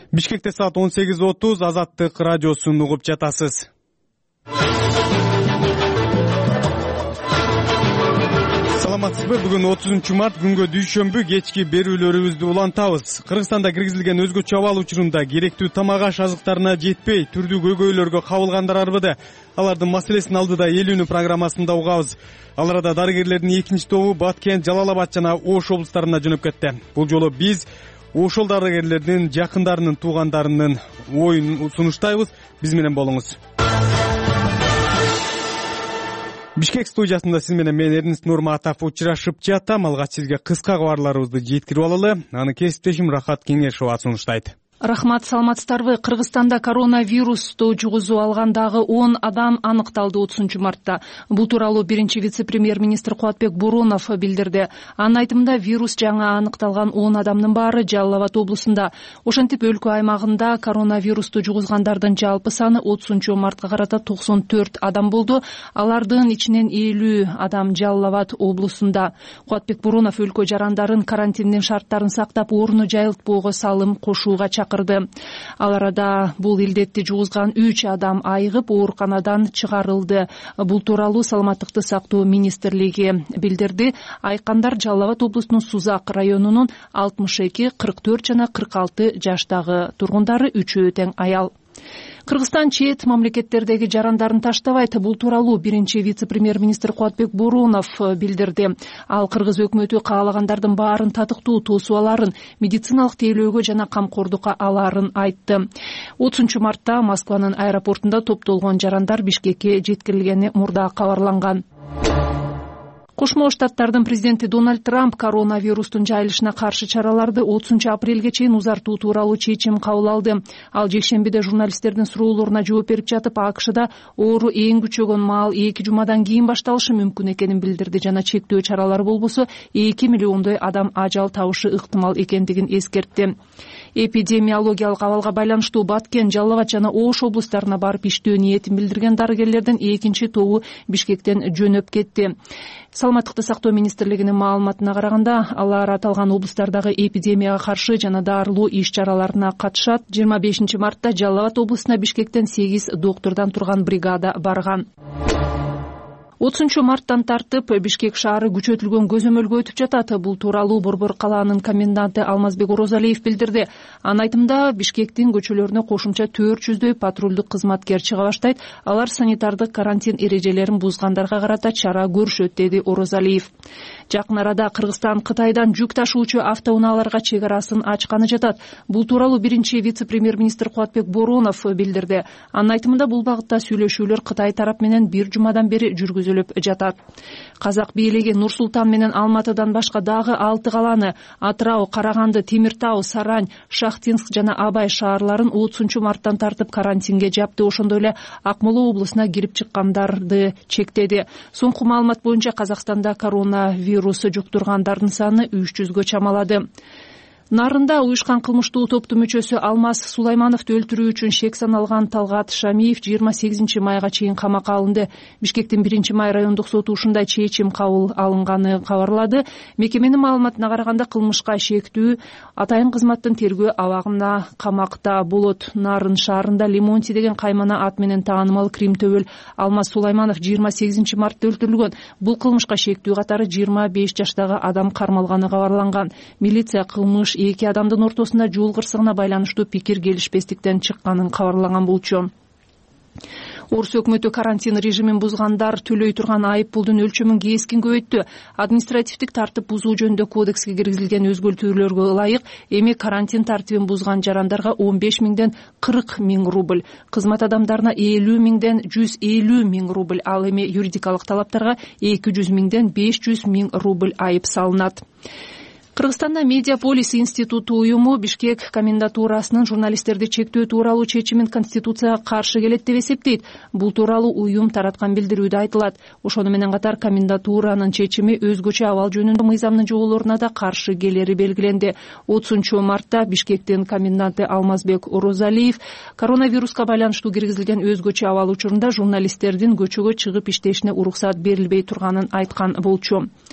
Бишкекте саат 18:30 Азаттык радиосун угуп жатасыз. Саламатсызбы? Бүгүн 30 март күнгө дүйшөмбү кечки берүүлөрүбүздү улантабыз. Кыргызстанда киргизилген өзгөчө абал учурунда керектүү тамак аш азыктарына жетпей, түрдүү көйгөйлөргө кабылгандар арбыды. Алардын маселесин алдыда эл үнү программасында угабыз. Ал арада дарыгерлердин экинчи тобу Баткен, Жалал Абад жана Ош облустарына жөнөп кетти. Бул жолу биз ошол дарыгерлердин жакындарынын, туугандарынын оюн сунуштайбыз. Биз менен болуңуз. Бишкек студиясында сиз менен мен Эрнест Нурматов учурашып жатам. Алгач сизге кыска кабарларыбызды жеткирип алалы. Аны кесиптешим Рахат Кеңешова сунуштайт. Рахмат, саламатсыздарбы? Кыргызстанда коронавирусту жугузуп алгандагы 10 адам аныкталды 30 мартта. Бул тууралуу биринчи вице-премьер-министр Кубатбек Боронов билдирди. Анын айтымында вирус жаңа аныкталган 10 адамдын баары Жалал Абад облусунда. Ошентип өлкө аймагында коронавирусту жугузгандардын жалпы саны 30 мартка карата 94 адам болду. Алардын ичинен 50 адам Жалал Абад облусунда. Кубатбек Боронов өлкө жарандарын карантиндин шарттарын сактап, орну жайылтпоого салым кошууга чакырды. Ал арада бул илдетти жугузган 3 адам айыгып ооруканадан чыгарылды. Бул тууралуу Саламаттыкты сактоо министрлиги билдирди. Айкандар Жалал Абад облусунун Сузак районунун 62, 44 жана 46 жаштагы тургундары, үчөө тең аял. Кыргызстан чет мамлекеттердеги жарандарын таштабайт. Бул тууралуу биринчи вице-премьер-министр Кубатбек Боронов билдирди. Ал кыргыз өкмөтү каалагандардын баарын татыктуу тосуп аларын, медициналык тейлөөгө жана камкордукка аларын айтты. 30 мартта Москванын аэропортунда топтолгон жарандар Бишкекке жеткирилгени мурда кабарланган. Кошмо Штаттардын президенти Дональд Трамп коронавирустун жайылышына каршы чараларды 30 апрелге чейин узартуу тууралуу чечим кабыл алды. Ал жекшембиде журналисттердин суроолоруна жооп берип жатып, АКШда оору эң күчөгөн маал 2 жумадан кийин башталышы мүмкүн экенин билдирди жана чектөө чаралары болбосо 2 миллиондой адам ажал табышы ыктымал экендигин эскертти. Эпидемиологиялык абалга байланыштуу Баткен, Жалал Абад жана Ош облустарына барып иштөө ниетин билдирген дарыгерлердин экинчи тобу Бишкектен жөнөп кетти. Саламаттыкты сактоо министрлигинин маалыматына караганда, алар аталган облустардагы эпидемияга каршы жана дарылоо иш-чараларына катышат. 25 мартта Жалал Абад облусуна Бишкектен 8 доктордон турган бригада барган. 30 марттан тартып Бишкек шаары күчөтүлгөн көзөмөлгө өтүп жатат. Бул тууралуу Борбор калаанын коменданты Алмазбек Орозалиев билдирди. Анын айтымында, Бишкектин көчөлөрүнө кошумча 400дөй патрулдук кызматкер чыга баштайт. Алар санитардык карантин эрежелерин бузгандарга карата чара көрүшөт, деди Орозалиев. Жакын арада Кыргызстан Кытайдан жүк ташуучу автоунааларга чек арасын ачканы жатат. Бул тууралуу биринчи вице-премьер-министр Кубатбек Боронов билдирди. Анын айтымында, бул багытта сүйлөшүүлөр Кытай тарап менен 1 жумадан бери жүргүзүлүп жатат. Казак бийлиги Нур Султан менен Алматыдан башка дагы 6 каланы — Атырау, Караганды, Темиртау, Сарань, Шахтинск жана Абай шаарларын 30 марттан тартып карантинге жапты. Ошондой эле Акмола облусуна кирип чыккандарды чектеди. Соңку маалымат боюнча Казакстанда коронавирус жуктургандардын саны 300гө чамалады. Нарында уюшкан кылмыштуу топтун мүчөсү Алмаз Сулаймановду өлтүрүү үчүн шек саналган Талгат Шамиев 28 майга чейин камакка алынды. Бишкектин 1 май райондук соту ушундай чечим кабыл алынганы кабарлады. Мекеменин маалыматына караганда, кылмышка шектүү атайын кызматтын тергөө абагында камакта болот. Нарын шаарында Лемонти деген каймана ат менен таанымал Крим төбөл Алмаз Сулайманов 28 мартта өлтүрүлгөн. Бул кылмышка шектүү катары 25 жаштагы адам кармалганы кабарланган. Милиция кылмыш 2 адамдын ортосунда жол кырсыгына байланыштуу пикир келишпестиктен чыкканын кабарлаган болчу. Орус өкмөтү карантин режимин бузгандар төлөй турган айып пулдун өлчөмүн кескин көбөйттү. Административдик тартип бузуу жөнүндө кодекске киргизилген өзгөртүүлөргө ылайык эми карантин тартибин бузган жарандарга 15 миңден 40 миң рубль, кызмат адамдарына 50 миңден 150 миң рубль, ал эми юридикалык талаптарга 200 миңден 500 миң рубль айып салынат. Кыргызстанда Медиаполис институту уюму Бишкек комендатурасынын журналисттерди чектөө тууралуу чечимин Конституцияга каршы келет деп эсептейт. Бул тууралуу уюм тараткан билдирүүдө айтылат. Ошону менен катар комендатуранын чечими өзгөчө абал жөнүндө мыйзамдын жоболоруна да каршы келери белгиленди. 30 мартта Бишкектин коменданты Алмазбек Орозалиев коронавируска байланыштуу киргизилген өзгөчө абал учурунда журналисттердин көчөгө чыгып иштешине уруксат берилбей турганын айткан болчу.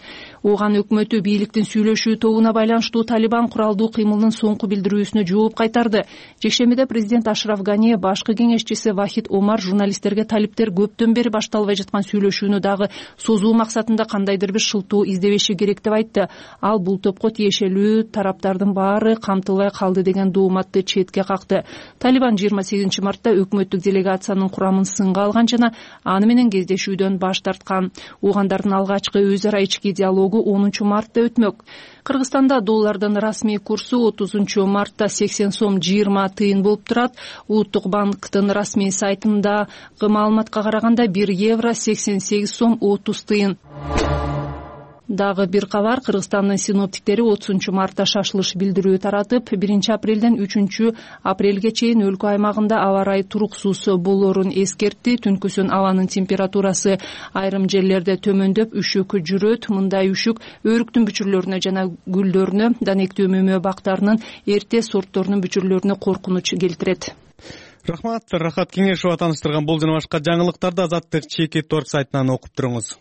Оған өкмөтү бийликтин сүйлөшүү тобуна байланыштуу Талибан куралдуу кыймылынын соңку билдирүүсүнө жооп кайтарды. Жекшембиде президент Ашраф Гани, башкы кеңешчиси Вахид Омар журналисттерге талиптер көптөн бери башталбай жаткан сүйлөшүүнү дагы созуу максатында кандайдыр бир шылтоо издебеши керек деп айтты. Ал бул топко тиешелүү тараптардын баары камтылбай калды деген дооматты четке какты. Талибан 28 мартта өкмөттүк делегациянын курамын сынга алган жана аны менен кездешүүдөн баш тарткан. Уугандардын алгачкы өз ара ички диалогу 10 мартта өтмөк. Кыргызстанда доллардын расмий курсу 30 мартта 80 сом 20 тыйын болуп турат. Улуттук банктын расмий сайтындагы маалыматка караганда 1 евро 88 сом 30 тыйын. Дагы бир кабар, Кыргызстандын синоптиктери 30 мартта шашылыш билдирүү таратып, 1 апрелден 3 апрелге чейин өлкө аймагында аба ырайы туруксуз болоорун эскертти. Түнкүсүн абанын температурасы айрым жерлерде төмөндөп, үшүк жүрөт. Мындай үшүк өрүктүн бүчүрлөрүнө жана гүлдөрүнө, данектүү мөмө бактарынын эрте сортторунун бүчүрлөрүнө коркунуч келтирет. Рахмат, Рахат Кеңешова тааныштырган бул жана башка жаңылыктарды Азаттык Чекит.org сайтынан окуп туруңуз.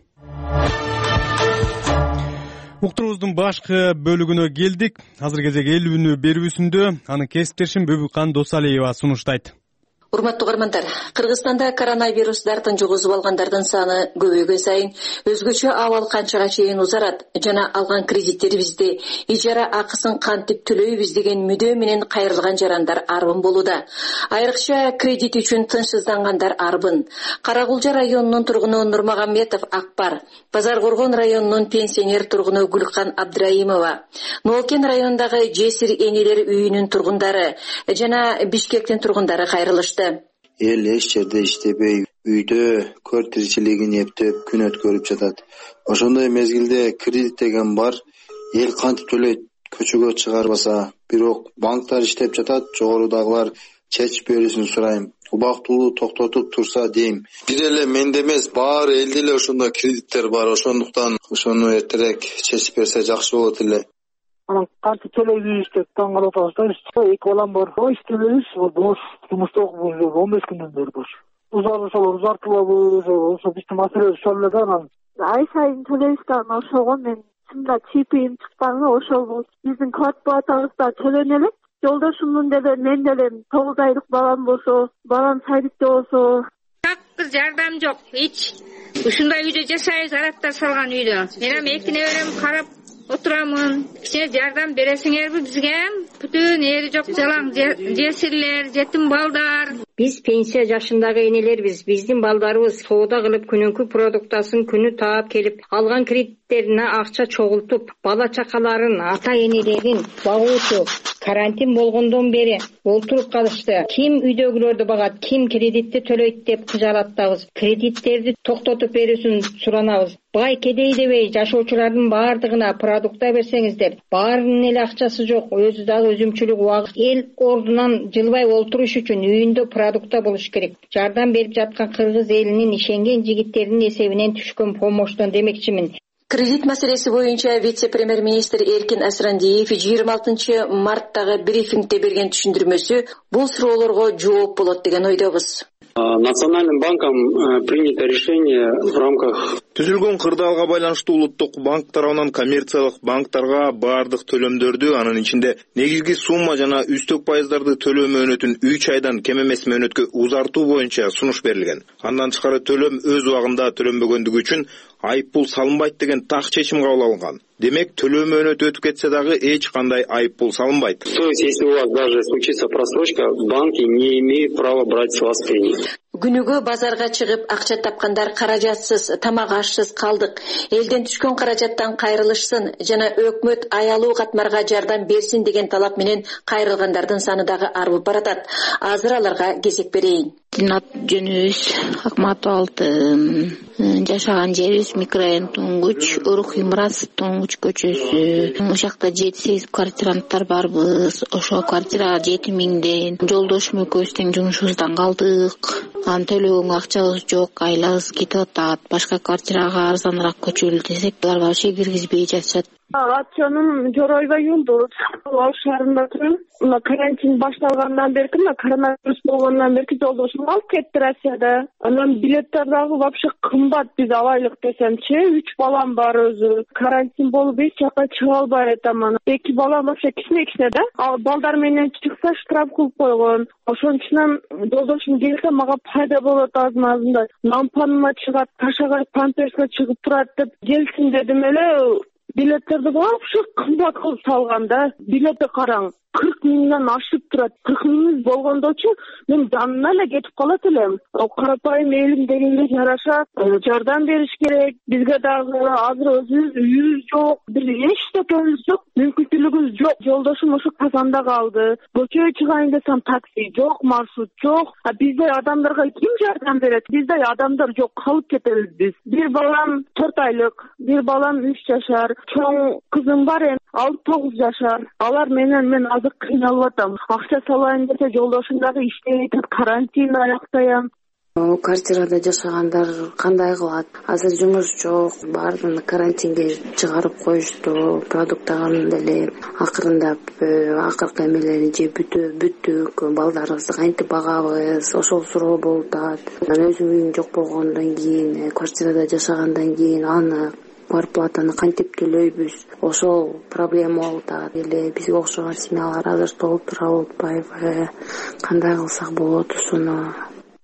Уктуруубуздун башкы бөлүгүнө келдик. Азыр кезек эл үнү берүүсүндө анын кесиптешим Бөбүкан Досалиева сунуштайт. Урматтуу угармандар, Кыргызстанда коронавирус дартын жугузуп алгандардын саны көбөйгөн сайын өзгөчө абал канчага чейин узарат жана алган кредиттерибизди, ижара акысын кантип төлөйбүз деген мүдөө менен кайрылган жарандар арбын болууда. Айрыкча кредит үчүн тынчсыздангандар арбын. Каракулжа районунун тургуну Нурмагамбетов Акбар, Базар Коргон районунун пенсионер тургуну Гүлкан Абдраимова, Нолкен районундагы Жесир энелер үйүнүн тургундары жана Бишкектин тургундары кайрылышты. Эл эч жерде иштебей, үйдө көр тиричилигин эптеп күн өткөрүп жатат. Ошондой мезгилде кредит деген бар, эл кантип төлөйт, көчөгө чыгарбаса. Бирок банктар иштеп жатат, жогорудагылар чечип берүүсүн сурайм. Убактылуу токтотуп турса дейм. Бир эле менде эмес, баары элде эле ошондой кредиттер бар. Ошондуктан ошону эртерээк чечип берсе жакшы болот эле. Анан кантип төлөйбүз деп таң калып атабыз. Эки балам бар. Иштебейбиз, бош, жумушта окуп 15 күндөн бери бош. Узартылабыз, ошо биздин маселе ошол эле да. Ай сайын төлөйбүз да, ошого мен чында чипим чыкканы ошол биздин кварт платабызда төлөнө элек. Жолдошумдун деле мен деле 9 айлык балам болсо, балам садикте болсо, так жардам жок, эч. Ушундай үйдө жашайбыз, араттар салган үйдө. Мен эки неберем карап отурамын. Кичине жардам бересиңерби бизге? Бүтүн эри жок жалаң жесирлер, жетим балдар. Биз пенсия жашындагы энелербиз. Биздин балдарыбыз соода кылып күнүнкү продуктасын күнү таап келип, алган кредиттерине акча чогултуп, бала чакаларын, ата энелерин багуучу карантин болгондон бери олтуруп калышты. Ким үйдөгүлөрдү багат, ким кредитти төлөйт деп кыжалаттабыз. Кредиттерди токтотуп берүүсүн суранабыз. Бай кедей дебей жашоочулардын баардыгына продукта берсеңиздер, баарынын эле акчасы жок, өзү дагы өзүмчүлүк убакыт эл ордунан жылбай олтуруш үчүн үйүндө продукта болуш керек. Жардам берип жаткан кыргыз элинин ишенген жигиттеринин эсебинен түшкөн помоштон демекчимин. Кредит маселеси боюнча вице-премьер-министр Эркин Асрандиев 26 марттагы брифингде берген түшүндүрмөсү бул суроолорго жооп болот деген ойдобуз. Национальным банком принято решение в рамках түзүлгөн кырдаалга байланыштуу улуттук банк тарабынан коммерциялык банктарга баардык төлөмдөрдү, анын ичинде негизги сумма жана үстөк пайыздарды төлөө мөөнөтүн 3 айдан кем эмес мөөнөткө узартуу боюнча сунуш берилген. Андан тышкары төлөм өз убагында төлөнбөгөндүгү үчүн айыппул салынбайт деген так чечим кабыл алынган. Демек, төлөө мөөнөтү өтүп кетсе дагы эч кандай айыппул салынбайт. То есть, если у вас даже случится просрочка, банки не имеют права брать с вас пени. Күнүгө базарга чыгып акча тапкандар каражатсыз, тамак ашсыз калдык. Элден түшкөн каражаттан кайрылышсын жана өкмөт аялуу катмарга жардам берсин деген талап менен кайрылгандардын саны дагы арбып баратат. Азыр аларга кезек берейин. Ат жөнүбүз Акматов Алтын, жашаган жерибиз микрорайон Туңгуч, Урук Имрас Туңгуч көчөсү. Ошакта 7-8 квартиранттар барбыз. Ошо квартирага 7000ден. Жолдошум экөөбүз тең жумушубуздан калдык. Аны төлөгөнгө акчабыз жок, айлабыз кетип атат. Башка квартирага арзаныраак көчөлү десек, алар вообще киргизбей жатышат. Атчаным Жоройбай Юлдуз. Ал шаарында турам. Мына карантин башталгандан бери, мына коронавирус болгондон бери жолдошум алып кетти Россияда. Анан билеттер дагы вообще кымбат, биз алайлык десемчи, 3 балам бар өзү. Карантин болуп эч жака чыга албай атам. 2 балам вообще кичине да. Ал балдар менен чыкса штраф кылып койгон. Ошон үчүн жолдошум келсе мага пайда болот азын-азында. Лампаныма чыгат, ташага памперске чыгып турат деп келсин дедим эле. Билеттерди вообще кымбат кылып салган да. Билетти караң, 40 миңден ашып турат. 40 миң болгондочу мен жанына эле кетип калат элем. Карапайым элим дегенге жараша жардам бериш керек. Бизге дагы азыр өзүбүз үйүбүз жок, бир эчтекебиз жок, мүмкүнчүлүгүбүз жок. Жолдошум ошо Казанда калды. Көчөгө чыгайын десем такси жок, маршрут жок. Бизде адамдарга ким жардам берет? Бизде адамдар жок, калып кетебиз биз. Бир балам 4 айлык, бир балам 3 жашар. Чоң кызым бар эми, ал 9 жашар. Алар менен мен азыр кыйналып атам. Акча салайын десе жолдошум дагы иштебей атат, карантин аяктаям. Квартирада жашагандар кандай кылат? Азыр жумуш жок, баарын карантинге чыгарып коюшту. Продуктаган деле акырындап акыркы эмелери жеп бүттүк. Балдарыбызды кантип багабыз? Ошол суроо болуп атат. Өзүң үйүң жок болгондон кийин, квартирада жашагандан кийин аны зарплатаны кантип төлөйбүз? Ошол проблема болуп атат. Эле бизге окшогон семьялар азыр толуп тура болбайбы? Кандай кылсак болот ушуну?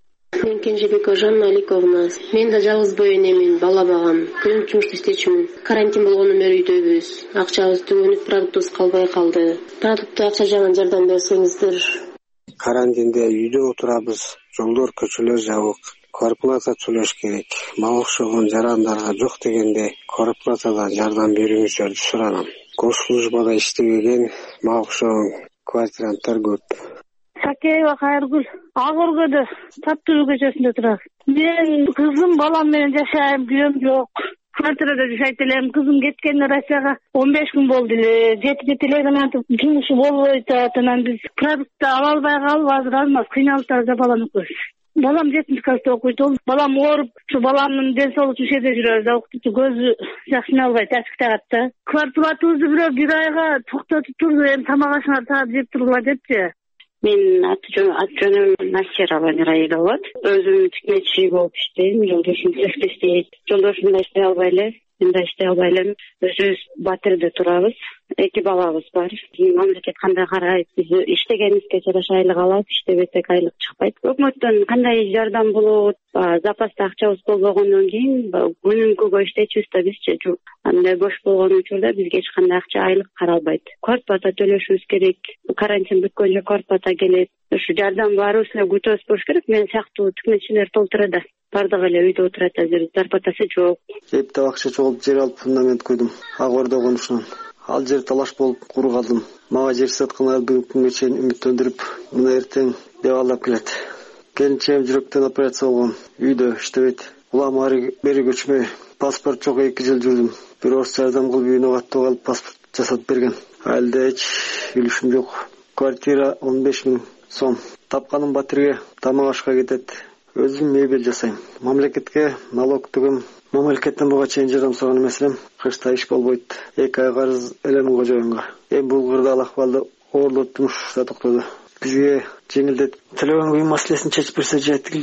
Мен Кенжебекова Жанна Аликовна. Мен да жалгыз бой энемин, бала багам. Күнүм жумушта иштечүмүн. Карантин болгондон бери үйдөбүз. Акчабыз түгөнүп, продуктубуз калбай калды. Продукт акча жагынан жардам берсеңиздер. Карантинде үйдө отурабыз. Жолдор, көчөлөр жабык. Квартплата төлөш керек. Мага окшогон жарандарга жок дегенде квартплатадан жардам берүүңүздөрдү суранам. Госслужбада иштебеген мага окшогон квартиранттар көп. Сакеева Кайыргүл, Агыргөдө, Таптуу көчөсүндө турат. Мен кызым, балам менен жашайм, күйөөм жок. Квартирада жашайт элем. Кызым кеткен Россияга 15 күн болду эле. Жетип эле антип жумушу болбой атат. Анан биз продуктты ала албай калып азыр азмаз кыйналып атабыз, баланы окуйбуз. Балам 7 класста окуйт. Балам ооруп, ушу баламдын ден соолугу ушерде жүрөбүз. Окутуп көзү жакшы албай ташкы тагат да. Квартплатабызды бир айга токтотуп турду. Эми тамак ашыңар таап жеп тургула депчи. Мен аты-жөнүм Насира Ванираида болот. Өзүм тикмечи болуп иштейм. Жолдошум цехте иштейт. Жолдошум да иштей албай эле, мен да иштей албай элем. Өзүбүз батирде турабыз. 2 балабыз бар. Мамлекет кандай карайт? Биз иштегенибизге жараша айлык алабыз, иштебесек айлык чыкпайт. Өкмөттөн кандай жардам болот? Запаста акчабыз болбогондон кийин күнүмкүгө иштечүбүз да бизчи. Андай бош болгон учурда бизге эч кандай акча айлык каралбайт. Квартплата төлөшүбүз керек. Карантин бүткөнчө квартплата келет. Ушу жардам баарыбызга күтөбүз болуш керек. Мен сыяктуу тикмечилер толтурда. Бардыгы эле үйдө отурат, азыр зарплатасы жок. Эптеп акча чогултуп жер алып фундамент койдум. Ак Ордо конушунан. Ал жер талаш болуп куру калдым. Мага жер саткандар бүгүнкү күнгө чейин үмүттөндүрүп, мына эртең деп алдап келет. Келинчегим жүрөктөн операция болгон. Үйдө иштебейт. Улам ары бери көчмөй. Паспорт жок, 2 жыл жүрдүм. Бир орус жардам кылып үйүнө каттып алып паспорт жасатып берген. Алда эч үлүшүм жок. Квартира 15 000 сом. Тапканым батирге, тамак ашка кетет. Өзүм мебель жасайм. Мамлекетке налог түгөм. Мамлекеттен буга чейин жардам сураган эмес элем. Кышта иш болбойт. 2 ай карыз элем кожоюнга. Эми бул кырда ал акыбалда оорулуп жумуш да токтоду. Бизге жеңилдетип төлөгөн үй маселесин чечип берсе,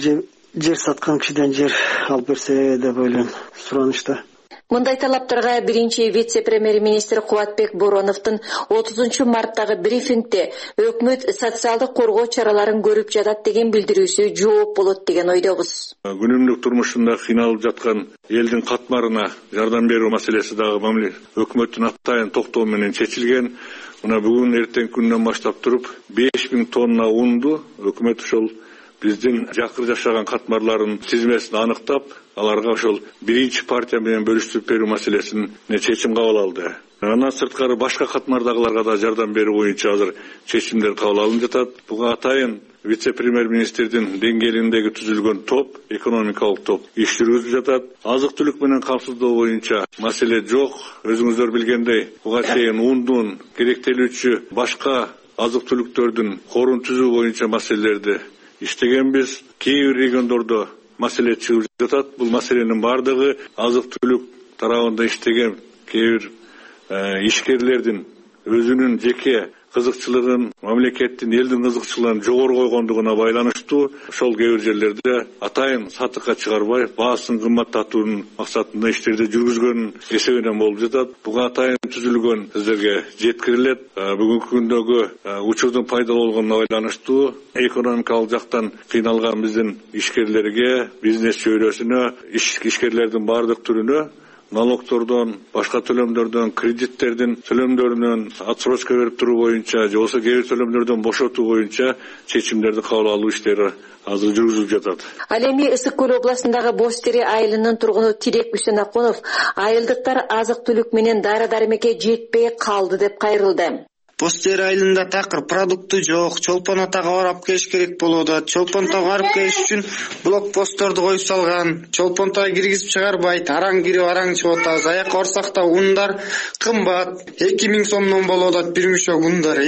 жер саткан кишиден жер алып берсе деп ойлойм. Суранышта. Мындай талаптарга биринчи вице-премьер-министр Кубатбек Бороновдун 30 марттагы брифингде өкмөт социалдык коргоо чараларын көрүп жатат деген билдирүүсү жооп болот деген ойдобуз. Күнүмдүк турмушунда кыйналып жаткан элдин катмарына жардам берүү маселеси дагы өкмөттүн атайын токтоо менен чечилген. Мына бүгүн эртең күндөн баштап туруп 5000 тонна унду өкмөт ошол биздин жакыр жашаган катмарларын тизмесин аныктап, аларга ошол биринчи партия менен бөлүштүрүп берүү маселесин чечим кабыл алды. Андан сырткары башка катмардагыларга да жардам берүү боюнча азыр чечимдер кабыл алынып жатат. Буга атайын вице-премьер-министрдин деңгээлиндеги түзүлгөн топ, экономикалык топ иш жүргүзүп жатат. Азык-түлүк менен камсыздоо боюнча маселе жок. Өзүңүздөр билгендей, буга чейин ундун керектелүүчү башка азык-түлүктөрдүн корун түзүү боюнча маселелерди иштегенбиз. Кээ бир региондордо маселе чыгып жатат. Бул маселенин бардыгы азык-түлүк тарабында иштеген кээ бир ишкерлердин өзүнүн жеке кызыкчылыгын, мамлекеттин, элдин кызыкчылыгын жогору койгондугуна байланыштуу ошол кээ бир жерлерде атайын сатыкка чыгарбай, баасын кымбаттатуунун максатында иштерди жүргүзгөн эсебинен болуп жатат. Буга атайын түзүлгөн сиздерге жеткирилет. Бүгүнкү күндөгү учурдун пайдалуу болгонуна байланыштуу экономикалык жактан кыйналган биздин ишкерлерге, бизнес чөйрөсүнө, ишкерлердин баардык түрүнө налогтордон, башка төлөмдөрдөн, кредиттердин төлөмдөрүнөн отсрочка берип туруу боюнча же болбосо кээ бир төлөмдөрдөн бошотуу боюнча чечимдерди кабыл алуу иштери азыр жүргүзүлүп жатат. Ал эми Ысык көл областындагы Боз Тери айылынын тургуну Тирек Үсөнакунов айылдыктар азык-түлүк менен дары-дармекке жетпей калды деп кайрылды. Боз Тери айылында такыр продукты жок, чолпон атага барып келиш керек болуп атат. Чолпон атага барып келиш үчүн блокпостторду коюп салган. Чолпон атага киргизип чыгарбайт, араң кирип араң чыгып атабыз. Аякка барсак да ундар кымбат. 2000 сомдон болуп атат бир мешок ундар,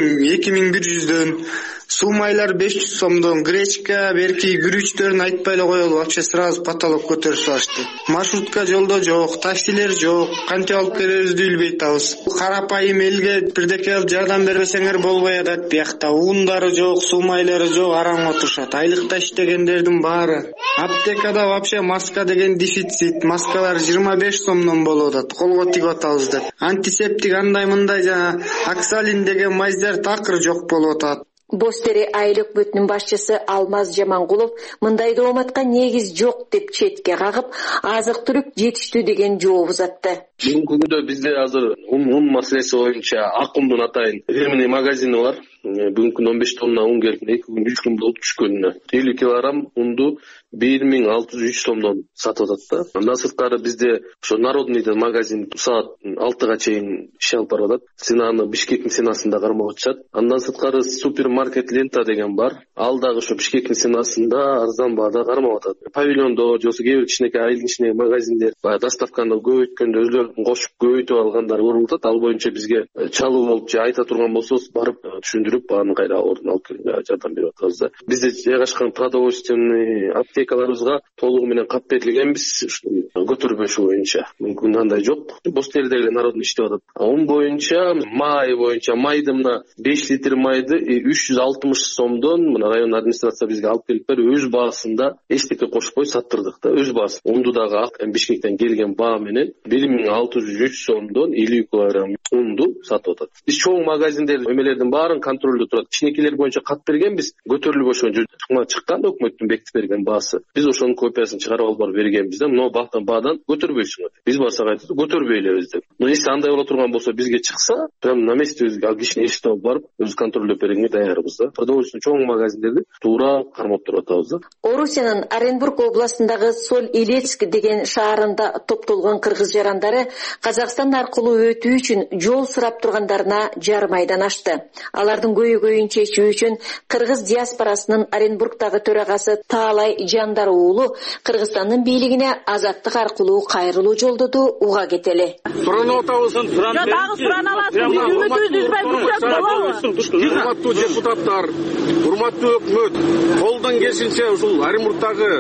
2100дөн. Суу майлар 500 сомдон, гречка, берки күрүчтөрүн айтпай эле коелу, вообще сразу потолок көтөрүп салышты. Маршрутка жолдо жок, таксилер жок, кантип алып келерибизди билбей атабыз. Карапайым элге бирдеке жардам бербесеңер болбой атат биякта. Ундары жок, суу майлары жок, араң отурушат. Айлыкта иштегендердин баары. Аптекада вообще маска деген дефицит. Маскалар 25 сомдон болуп атат. Колго тигип атабыз деп. Антисептик андай мындай жана Аксалин деген майздар такыр жок болуп атат. Боз Тери айыл өкмөтүнүн башчысы Алмаз Жамангулов мындай дооматка негиз жок деп четке кагып, азык-түлүк жетиштүү деген жооп узатты. Бүгүнкү күндө бизде азыр ун маселеси боюнча Акумдун атайын временный магазини бар. Бүгүнкү күндө 15 тонна ун келип 2 күн 3 күн болуп түшкөнүнө 50 килограмм унду 1603 сомдон сатып атат да. Андан сырткары бизде ошо Народный магазин саат 6га чейин иш алып барып атат. Ценаны Бишкектин ценасында кармап атышат. Андан сырткары супермаркет Лента деген бар. Ал дагы ошо Бишкектин ценасында арзан баада кармап атат. Павильондо же болбосо кээ бир кичинекей айылдын ичиндеги магазиндер баягы доставканы көбөйткөндө өзлөрүн кошуп көбөйтүп алгандар көрүлүп атат. Ал боюнча бизге чалуу болуп же айта турган болсоңуз барып түшүндүрүп аны кайра ордун алып келүүгө жардам берип атабыз да. Бизде жайгашкан продовольственный аптекаларыбызга толугу менен кап берилгенбиз көтөрбөшү боюнча. Мүмкүн андай жок. Боз Теридеги Народный иштеп атат. Ун боюнча майды мына 5 литр майды 360 сомдон мына район администрация бизге алып келип берип өз баасында эчтеке кошпой саттырдык да. Өз баасы. Унду дагы Бишкектен келген баа менен 1603 сомдон 50 килограмм унду сатып атат. Биз чоң магазиндер эмелердин баарын контролдо турат. Кичинекейлер боюнча кат бергенбиз. Көтөрүлүп ошо чыккан өкмөттүн бекитип берген баасы. Биз ошонун копиясын чыгарып алып барып бергенбиз да. Мына баадан көтөрбөйсүңөр. Биз барсак айтат, көтөрбөй элебиз деп. Но если андай боло турган болсо бизге чыкса, прям на месте ал кишини эшиктен алып барып өз контролдоп бергенге даярбыз да. Продовольственный чоң магазиндерди туура кармап туруп атабыз да. Орусиянын Оренбург областындагы Соль-Илецк деген шаарында топтолгон кыргыз жарандары Казакстан аркылуу өтүү үчүн жол сурап тургандарына жарымайдан ашты. Алардын көйгөйүн чечүү үчүн кыргыз диаспорасынын Оренбургдагы төрагасы Таалай Жандар уулу Кыргызстандын бийлигине азаттык аркылуу кайрылуу жолдоду уга кетели. Суранып атабыз. Дагы сурана аласыз. Үмүтүбүздү үзбөй күтсөк болобу? Урматтуу депутаттар, урматтуу өкмөт, колдон келишинче ушул Оренбургдагы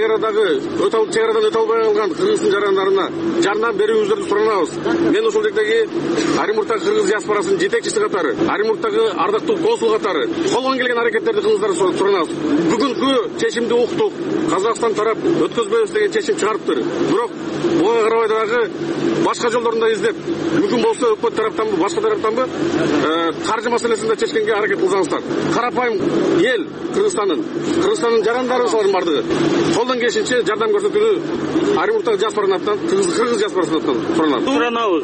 чегарадан өтө албай калган кыргыздын жарандарына жардам берүүңүздөрдү суранабыз. Мен ушул жердеги Оренбургдагы кыргыз диаспорасынын жетекчиси катары, Оренбургдагы ардактуу консул катары колдон келген аракеттерди кылыңыздарды суранабыз. Бүгүнкү чечимди уктук. Казакстан тарап өткөзбөйбүз деген чечим чыгарыптыр. Бирок буга карабай дагы башка жолдорун да издеп, мүмкүн болсо өкмөт тараптанбы, башка тараптанбы каржы маселесин да чечкенге аракет кылсаңыздар. Карапайым эл Кыргызстандын жарандары солардын бардыгы колдон келишинче жардам көрсөтүүнү Оренбургдагы диаспоранын атынан, кыргыз диаспорасынын атынан суранабыз.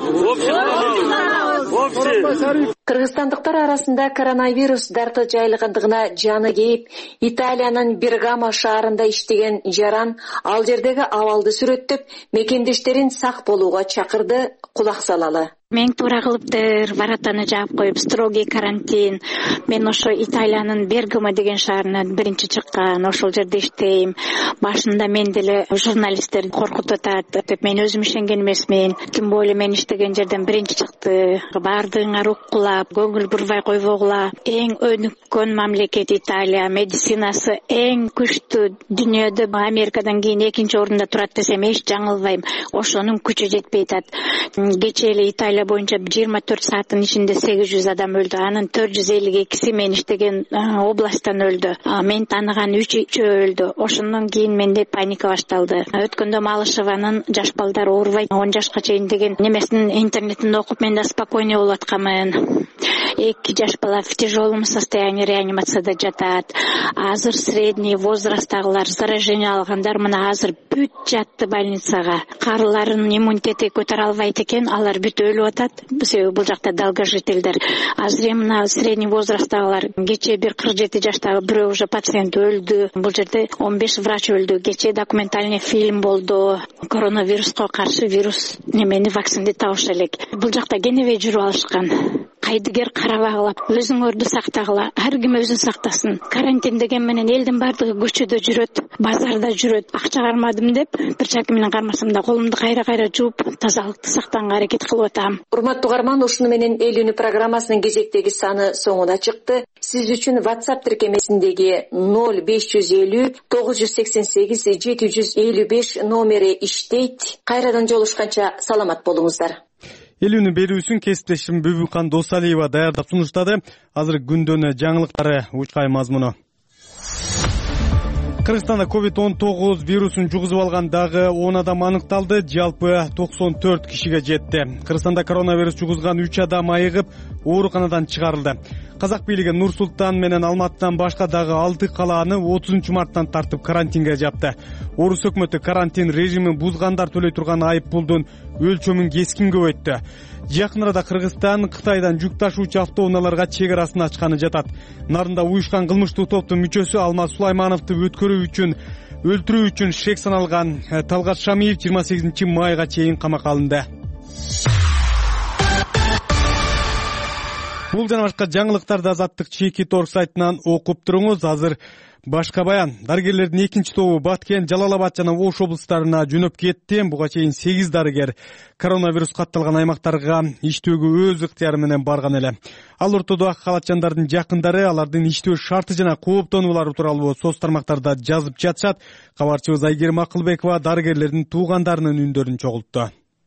Кыргызстандыктар арасында коронавирус дарты жайылгандыгына жаны кейип, Италиянын Бергамо шаарында иштеген жаран ал жердеги абалды сүрөттөп, мекендештерин сак болууга чакырды. Кулак салалы. Мен туура кылыптыр, баратаны жаап коюп, строгий карантин. Мен ошо Италиянын Бергамо деген шаарынан биринчи чыккан, ошол жерде иштейм. Башында мен деле журналисттер коркутуп атат деп мен өзүм ишенген эмесмин. Тем более мен иштеген жерден биринчи чыктым. ыкты, баардыгыңар уккула, көңүл бурбай койбогула. Эң өнүккөн мамлекет Италия, медицинасы эң күчтүү дүйнөдө, Америкадан кийин экинчи орунда турат десем эч жаңылбайм. Ошонун күчү жетпей атат. Кечээ эле Италия боюнча 24 сааттын ичинде 800 адам өлдү. Анын 452си мен иштеген областтан өлдү. Мен тааныган 3 өлдү. Ошондон кийин менде паника башталды. Өткөндө Малышеванын жаш балдар оорубайт 10 жашка чейин деген немесин интернетинде окуп мен да спокойный болуп атканмын. 2 жаш бала в тяжелом состоянии реанимацияда жатат. Азыр средний возрасттагылар, заражение алгандар мына азыр бүт жатты больницага. Карылардын иммунитети көтөрө албайт экен, алар бүт өлүп атат. Себеби бул жакта долгожительдер. Азыр мына средний возрасттагылар, кечээ бир 47 жаштагы бирөө уже пациент өлдү. Бул жерде 15 врач өлдү. Кечээ документальный фильм болду. Коронавируска каршы вирус немени вакцинди табыш элек. Бул жакта кенебей жүрүп алышкан. Кайдыгер карабагыла, өзүңөрдү сактагыла, ар ким өзүн сактасын. Карантин деген менен элдин бардыгы көчөдө жүрөт, базарда жүрөт. Акча кармадым деп, бир чакы менен кармасам да колумду кайра жууп, тазалыкты сактаганга аракет кылып атам. Урматтуу угарман, ушуну менен эл үнү программасынын кезектеги саны соңуна чыкты. Сиз үчүн WhatsApp тиркемесиндеги 0550 988 755 номери иштейт. Кайрадан жолугушканча саламат болуңуздар. Эл үнү берүүсүн кесиптешим Бүбүкан Досалиева даярдап сунуштады. Азыр күндөнү жаңылыктары учкай мазмуну. Кыргызстанда COVID-19 вирусун жугузуп алган дагы 10 адам аныкталды, жалпы 94 кишиге жетти. Кыргызстанда коронавирус жугузган 3 адам айыгып, ооруканадан чыгарылды. Казак бийлиги Нур Султан менен Алматыдан башка дагы 6 калааны 30-марттан тартып карантинге жапты. Орус өкмөтү карантин режимин бузгандар төлөй турган айып пулдун өлчөмүн кескин көбөйттү. Жакын арада Кыргызстан Кытайдан жүк ташуучу автоунааларга чек арасын ачканы жатат. Нарында уюшкан кылмыштуу топтун мүчөсү Алмаз Сулаймановду өлтүрүү үчүн шек саналган Талгат Шамиев 28 майга чейин камакка алынды. Бул жана башка жаңылыктарды Азаттык чеки тор сайтынан окуп туруңуз. Азыр башка баян. Дарыгерлердин экинчи тобу Баткен, Жалал-Абад жана Ош облустарына жөнөп кетти. Буга чейин 8 дарыгер коронавирус катталган аймактарга иштөөгө өз ыктыяры менен барган эле. Ал ортодо халатчандардын жакындары алардын иштөө шарты жана кооптонуулары тууралуу соц тармактарда жазып жатышат. Кабарчыбыз Айгерим Акылбекова дарыгерлердин туугандарынын үндөрүн чогултту.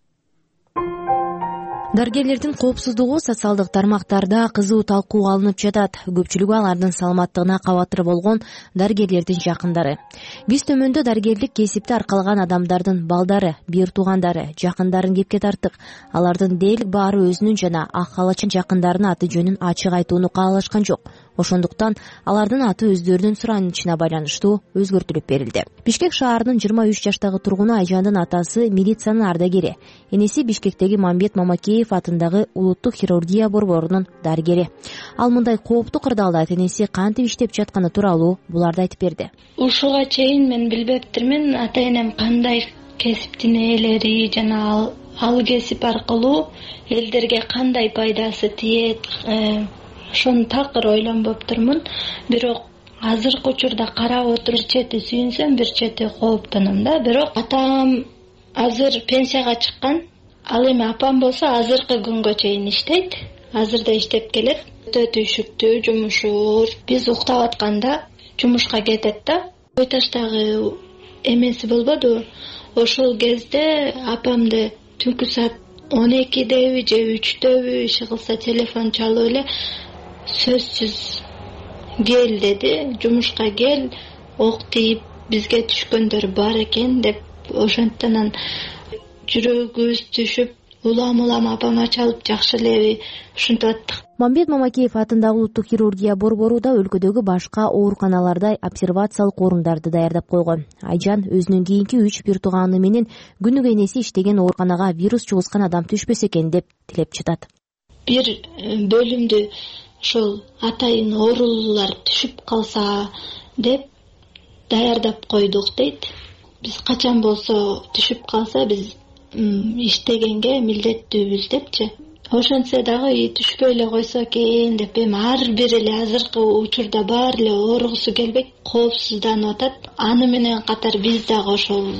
Дарыгерлердин коопсуздугу социалдык тармактарда кызуу талкууга алынып жатат. Көпчүлүгү алардын саламаттыгына кабатыр болгон дарыгерлердин жакындары. Биз төмөндө дарыгерлик кесипти аркалаган адамдардын балдары, бир туугандары, жакындарын кепке тарттык. Алардын дээрлик баары өзүнүн жана ак халатчы жакындарынын аты жөнүн ачык айтууну каалашкан жок. Ошондуктан алардын аты өздөрүнүн суранычына байланыштуу өзгөртүлүп берилди. Бишкек шаарынын 23 жаштагы тургуну Айжандын атасы милициянын ардагери, энеси Бишкектеги Мамбет Мамакеев атындагы улуттук хирургия борборунун дарыгери. Ал мындай кооптуу кырдаалда энеси кантип иштеп жатканы тууралуу буларды айтып берди. Ушуга чейин мен билбептирмин ата энем кандай кесиптин ээлери жана ал кесип аркылуу элдерге кандай пайдасы тиет, ошону такыр ойлонбоптурмун. Бирок азыркы учурда карап отуруп, бир чети сүйүнсөм, бир чети кооптоном да. Бирок атам азыр пенсияга чыккан. Ал эми апам болсо азыркы күнгө чейин иштейт. Азыр да иштеп келет. Өтө түйшүктүү жумушу. Биз уктап атканда жумушка кетет да. Ой таштагы эмеси болбоду. Ошол кезде апамды түнкү саат 12деби же 3дөбү иши кылса телефон чалып эле сөзсүз кел деди, жумушка кел, ок тийип бизге түшкөндөр бар экен деп, ошондон жүрөгүбүз түшүп, улам апама чалып жакшы элеби ушинтип аттык. Мамбет Мамакеев атындагы улуттук хирургия борбору да өлкөдөгү башка ооруканаларда обсервациялык орундарды даярдап койгон. Айжан өзүнүн кийинки 3 бир тууганы менен күнүгө энеси иштеген ооруканага вирус жугузган адам түшпөсө экен деп тилеп жатат. Бир бөлүмдү ошол атайын оорулуулар түшүп калса деп даярдап койдук дейт. Биз качан болсо түшүп калса биз иштегенге милдеттүүбүз депчи. Ошентсе дагы түшпөй эле койсо экен деп, эми ар бир эле азыркы учурда баары эле ооругусу келбейт, коопсузданып атат. Аны менен катар биз дагы ошол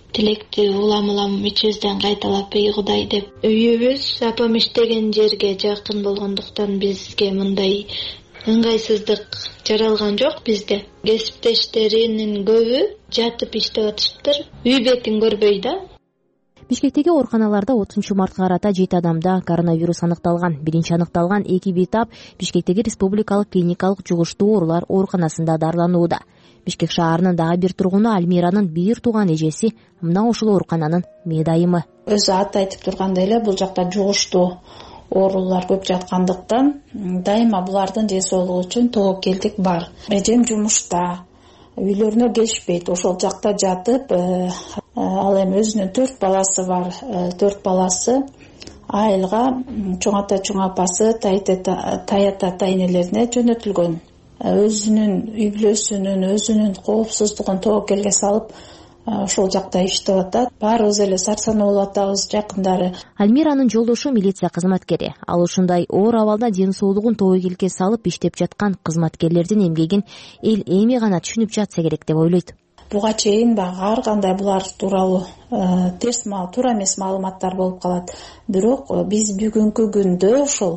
тилекти улам ичибизден кайталап эй Кудай деп. Үйүбүз апам иштеген жерге жакын болгондуктан бизге мындай ыңгайсыздык жаралган жок бизде. Кесиптештеринин көбү жатып иштеп атышыптыр. Үй бетин көрбөй да. Бишкектеги ооруканаларда 30 мартка карата 7 адамда коронавирус аныкталган. Биринчи аныкталган 2 бейтап Бишкектеги республикалык клиникалык жугуштуу оорулар ооруканасында дарыланууда. Бишкек шаарынын дагы бир тургуну Альмиранын бир тууган эжеси мына ушул оорукананын медайымы. Өзү аты айтып тургандай эле бул жакта жугуштуу оорулар көп жаткандыктан дайыма булардын ден соолугу үчүн тобокелдик бар. Эжем жумушта, үйлөрүнө келишпейт, ошол жакта жатып, ал эми өзүнүн 4 баласы бар. 4 баласы айылга чоң ата чоң апасы таята тайнелерине жөнөтүлгөн. Өзүнүн үй бүлөсүнүн, өзүнүн коопсуздугун тобокелге салып, ошол жакта иштеп атат. Баарыбыз эле сарсанаа болуп атабыз, жакындары. Альмиранын жолдошу милиция кызматкери. Ал ушундай оор абалда ден соолугун тобокелге салып иштеп жаткан кызматкерлердин эмгегин эл эми гана түшүнүп жатса керек деп ойлойт. Буга чейин ар кандай булар тууралуу туура эмес маалыматтар болуп калат. Бирок биз бүгүнкү күндө ошол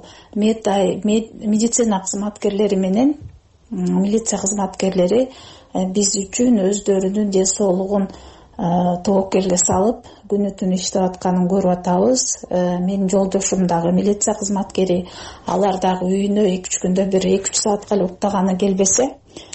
медицина кызматкерлери менен милиция кызматкерлери биз үчүн өздөрүнүн ден соолугун тобокелге салып күнү түнү иштеп атканын көрүп атабыз. Менин жолдошум дагы милиция кызматкери, алар дагы үйүнө 2-3 күндө бир 2-3 саатка эле уктаганы келбесе,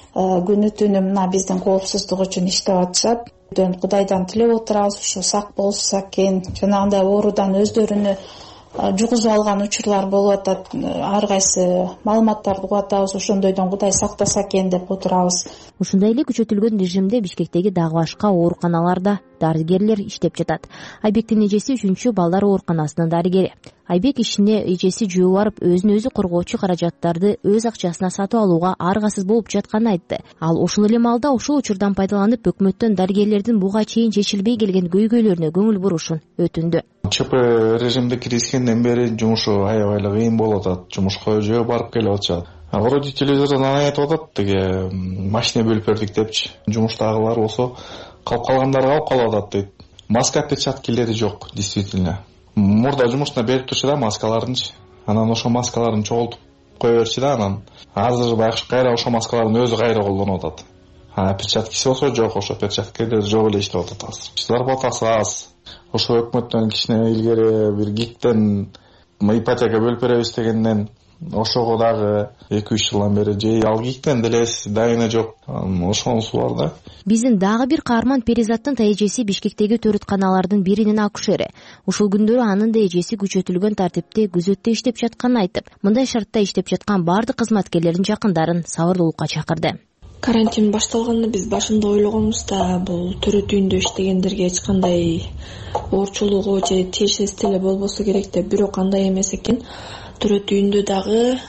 күнү түнү мына биздин коопсуздук үчүн иштеп атышат. Кудайдан тилеп отурабыз, ушу сак болсо экен. Жанагындай оорудан өздөрүнө жугузуп алган учурлар болуп атат. Ар кайсы маалыматтарды угуп атабыз. Ошондойдон Кудай сактаса экен деп отурабыз. Ушундай эле күчөтүлгөн режимде Бишкектеги дагы башка ооруканаларда дарыгерлер иштеп жатат. Айбектин эжеси 3-чү балдар ооруканасынын дарыгери. Айбек ишине эжеси жөө барып, өзүн өзү коргоочу каражаттарды өз акчасына сатып алууга аргасыз болуп жатканын айтты. Ал ошол эле маалда ушул учурдан пайдаланып өкмөттөн дарыгерлердин буга чейин чечилбей келген көйгөйлөрүнө көңүл бурушун өтүндү. ЧП режимде киришкенден бери жумушу аябай эле кыйын болуп атат. Жумушка жөө барып келип атышат. Вроде телевизордон айтып атат, деге машина бөлүп бердик депчи. Жумуштагылар болсо калып калгандар калып калып атат дейт. Маска, перчаткилери жок, действительно. Мурда жумушуна берип турчу да маскалардынчы. Анан ошо маскаларын чогултуп кое берчи да, анан азыр байкуш кайра ошо маскаларын өзү кайра колдонуп атат. Перчаткиси болсо жок, ошо перчаткилер жок эле иштеп атат азыр. Зарплатасы аз. Ошо өкмөттөн кичине илгери бир ГИКтен ипотека бөлүп беребиз дегенден ошого дагы 2-3 жылдан бери жей ал ГИКтен деле дайыны жок. Ошонусу бар да. Биздин дагы бир каарман Перизаттын эжеси Бишкектеги төрөтканалардын биринин акушери. Ушул күндөрү анын да эжеси күчөтүлгөн тартипте күзөттө иштеп жатканын айтып, мындай шартта иштеп жаткан бардык кызматкерлердин жакындарын сабырдуулукка чакырды. Карантин башталганда биз башында ойлогонбуз да, бул төрөт үйүндө иштегендерге эч кандай оорчулугу же тиешеси эле болбосо керек деп, бирок андай эмес экен. Төрөт үйүндө дагы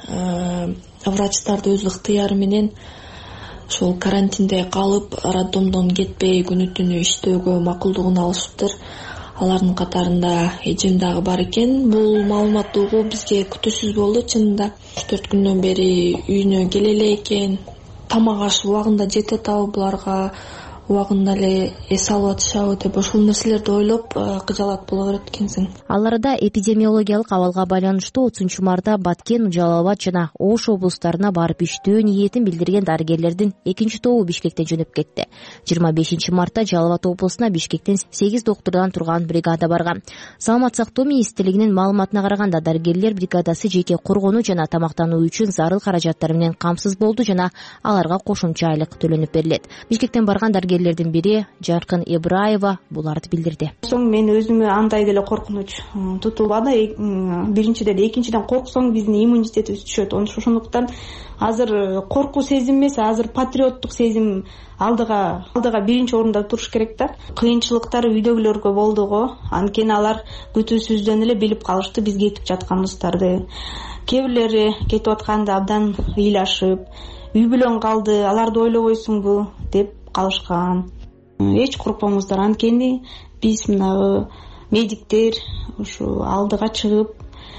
врачтарды өз ыктыяры менен ошол карантинде калып, роддомдон кетпей күнү түнү иштөөгө макулдугун алышыптыр. Алардын катарында эжем дагы бар экен. Бул маалыматты угуу бизге күтүүсүз болду. Чынында 3-4 күндөн бери үйүнө келе эле экен. Тамак аш убагында жете атабы буларга, убагында эле эс алып атышабы деп ошол нерселерди ойлоп кыжалат боло берет экенсиң. Ал арада эпидемиологиялык абалга байланыштуу 30 мартта Баткен, Жалал Абад жана Ош облустарына барып иштөө ниетин билдирген дарыгерлердин экинчи тобу Бишкектен жөнөп кетти. 25 мартта Жалал Абад облусуна Бишкектен 8 доктурдан турган бригада барган. Саламат сактоо министрлигинин маалыматына караганда дарыгерлер бригадасы жеке коргонуу жана тамактануу үчүн зарыл каражаттар менен камсыз болду жана аларга кошумча айлык төлөнүп берилет. Бишкектен барган дарыгерлердин бири Жаркын Ибраева буларды билдирди. Мен өзүмө андай деле коркунуч тутулбады. Биринчиден, экинчиден корксоң биздин иммунитетибиз түшөт. Ошондуктан азыр коркуу сезим эмес, азыр патриоттук сезим алдыга биринчи орунда туруш керек да. Кыйынчылыктар үйдөгүлөргө болдуго, анткени алар күтүүсүздөн эле билип калышты биз кетип жатканыбыздарды. Кээ бирлери кетип атканда абдан ыйлашып, үй бүлөң калды, аларды ойлобойсуңбу деп калышкан. Эч коркпоңуздар, анткени биз мына медиктер ушу алдыга чыгып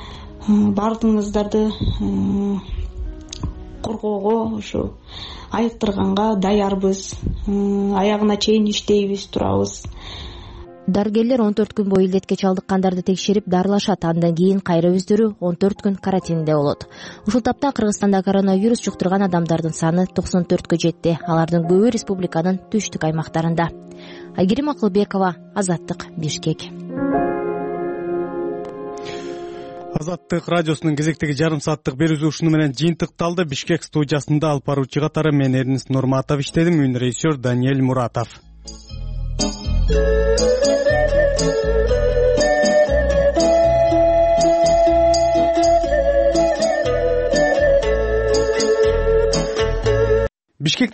бардыгыңыздарды коргоого, ушу айыктырганга даярбыз. Аягына чейин иштейбиз, турабыз. Дарыгерлер 14 күн бою илдетке чалдыккандарды текшерип дарылашат, андан кийин кайра өздөрү 14 күн карантинде болот. Ушул тапта Кыргызстанда коронавирус жуктурган адамдардын саны 94кө жетти. Алардын көбү республиканын түштүк аймактарында. Айгерим Акылбекова, Азаттык, Бишкек. Азаттык радиосунун кезектеги жарым сааттык берүүсү ушуну менен жыйынтыкталды. Бишкек студиясында алып баруучу катары мен Эрнест Нурматов иштедим, үн режиссер Даниэль Муратов. Бишкектен